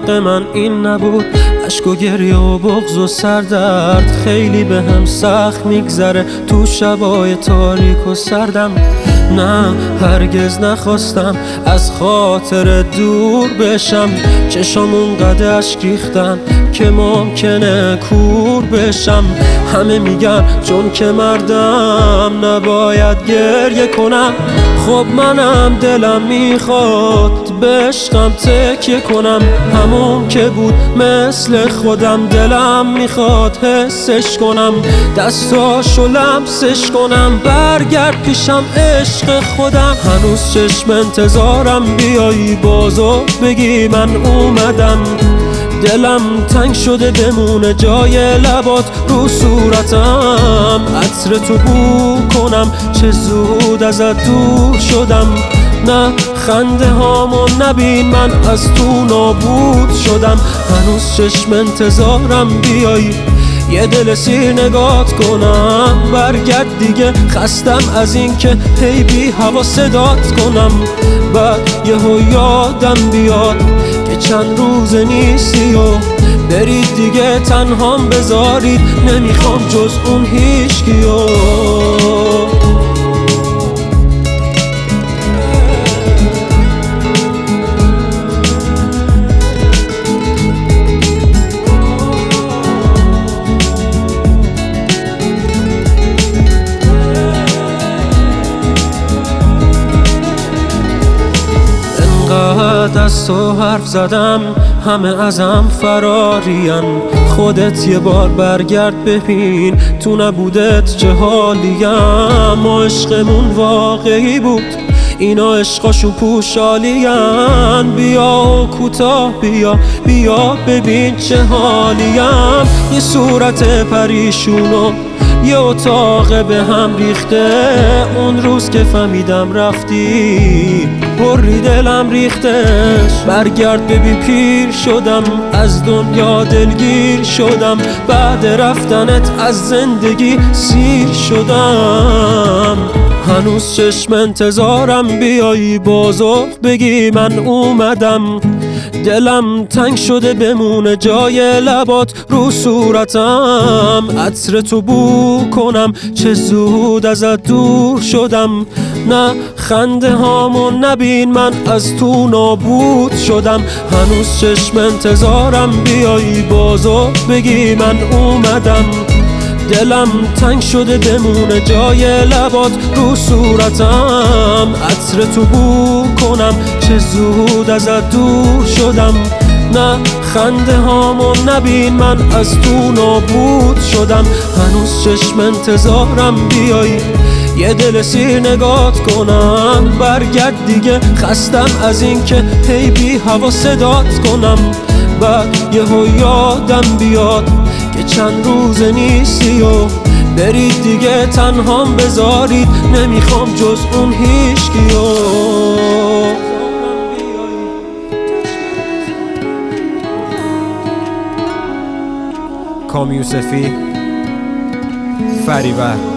حق من این نبود. اشک و گریه و بغض و سردرد خیلی به هم سخت میگذره تو شبای تاریک و سردم. نه هرگز نخواستم از خاطر دور بشم، چشام اونقدر اشک ریختن که ممکنه کور بشم. همه میگن چون که مردم نباید گریه کنم، خب منم دلم میخواد به عشقم تکیه کنم. همون که بود مثل خودم دلم میخواد حسش کنم، دستاشو لمسش کنم، برگرد پیشم عشق خودم. هنوز چشم انتظارم بیایی بازو بگی من اومدم. دلم تنگ شده بمونه جای لبات رو صورتم، عطر تو بو کنم چه زود ازت دور شدم. نه خنده هامو نبین من از تو نابود شدم. هنوز چشم انتظارم بیایی یه دل سیر نگات کنم، برگرد دیگه خستم از این که هی بی هوا صدات کنم. بعد یهو یادم بیاد که چند روز نیستی و برید دیگه تنهام بذارید، نمیخوام جز اون هیچکیو. انقدر از تو حرف زدم همه ازم فرارین، خودت یه بار برگرد ببین تو نبودت چه حالیم. ما عشقمون واقعی بود اینا عشقاشون پوشالین، بیا و کوتاه بیا ببین چه حالیم. یه صورت پریشونو یه اتاق به هم ریخته، اون روز که فهمیدم رفتی پری دلم ریختش. برگرد ببین پیر شدم از دنیا دلگیر شدم، بعد رفتنت از زندگی سیر شدم. هنوز چشم انتظارم بیایی بازو بگی من اومدم. دلم تنگ شده بمونه جای لبات رو صورتم، عطر تو بو کنم چه زود ازت دور شدم. نه خنده هامو نبین من از تو نابود شدم. هنوز چشم انتظارم بیایی بازو بگی من اومدم. دلم تنگ شده بمونه جای لبات رو صورتم، عطر تو بو کنم چه زود ازت دور شدم. نه خنده هامو نبین من از تو نابود شدم. هنوز چشم انتظارم بیایی یه دل سیر نگات کنم، برگرد دیگه خستم از این که هی بی هوا صدات کنم. بعد یهو یادم بیاد که چند روز نیستی و برید دیگه تنهام بذارید، نمیخوام جز اون هیچکیو. کامیوسفی فریور.